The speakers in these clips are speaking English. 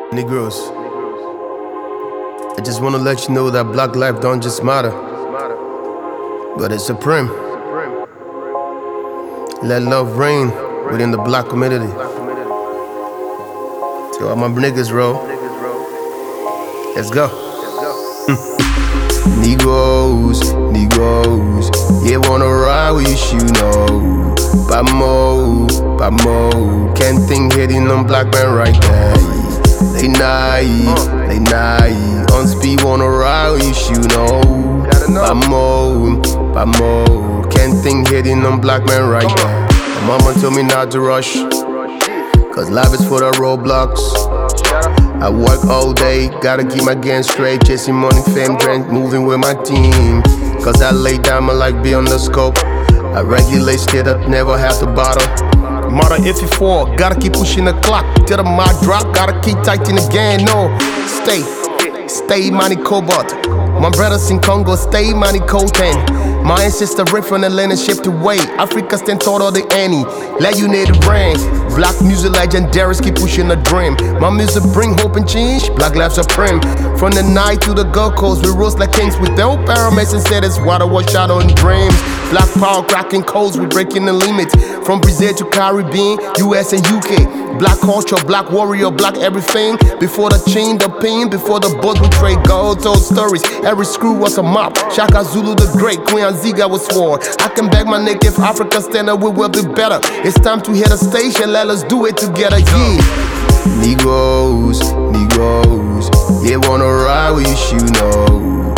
Negroes, I just wanna let you know that black life don't just matter, but it's supreme. Let love reign within the black community. So all my niggas roll. Let's go. Negroes, yeah, wanna ride with you, know. Pamo, can't think hitting on black man right there. They naive, on speed wanna ride with you, know. Pamo, can't think hitting on black man right there. My mama told me not to rush, cause life is full of roadblocks. I work all day, gotta keep my game straight, chasing money, fame, drink, moving with my team. Cause I lay down my life beyond the scope. I regulate state up, never have to bottle. Mother, if you fall, gotta keep pushing the clock till the mic drop, gotta keep tight in the game. No, stay money cobalt. My brothers in Congo, stay money coltan. My ancestor ripped from the land and shipped away. Africa stand tall of the Annie, let you need the rain. Black music legendaries keep pushing the dream. My music bring hope and change, black lives supreme. From the night to the Gulf Coast, we rose like kings with no pyramids and cities. Water wash out on dreams. Black power cracking codes, we breaking the limits. From Brazil to Caribbean, US and UK. Black culture, black warrior, black everything. Before the chain, the pain, before the boat we trade gold, told stories. Every screw was a mop. Shaka Zulu the Great, Queen Ziga was sword. I can back my neck if Africa stand up, we will be better. It's time to hit the station, let us do it together, yeah. Negroes, yeah, wanna ride with you, know.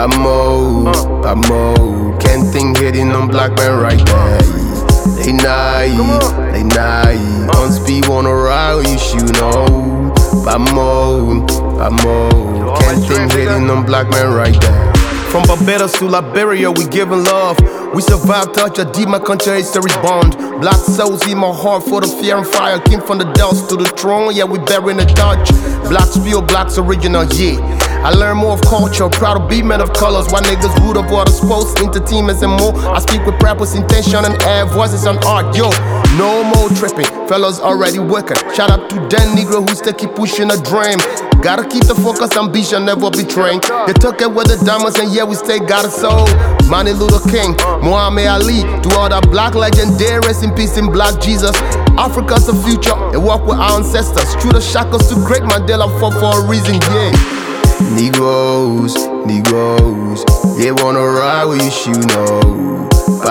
Pamo, can't think hitting on black man right there. They naive, on speed wanna ride with you, know. Pamo, can't think hitting on black man right there. From Barbados to Liberia, we giving love. We survive, touch a deep, my country history's bond. Black souls in my heart for the fear and fire. Came from the dust to the throne, yeah, we burying the touch. Blacks real, blacks original, yeah. I learn more of culture, proud to be men of colors. Why niggas root of water sports, entertainments and more. I speak with purpose, intention and air, voices and art, yo. No more tripping, fellas already working. Shout out to Dan Negro who still keep pushing a dream. Gotta keep the focus, ambition, never betraying. They took it with the diamonds and yeah, we stay got a soul. Martin Luther King, Muhammad Ali, to all the black legendaries, in peace in black Jesus. Africa's the future, and walk with our ancestors. Through the shackles to great Mandela fought for a reason, yeah. Negroes, yeah, wanna ride with you, know.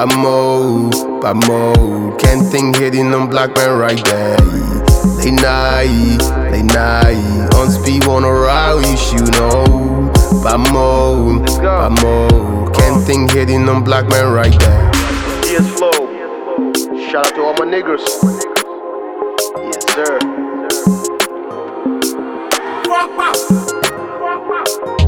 Pamo, can't think hitting on black man right there. They naive, on speed wanna ride with you, know. Pamo, can't think hitting on black man right there. PS Flow, shout out to all my niggas. Yes, sir.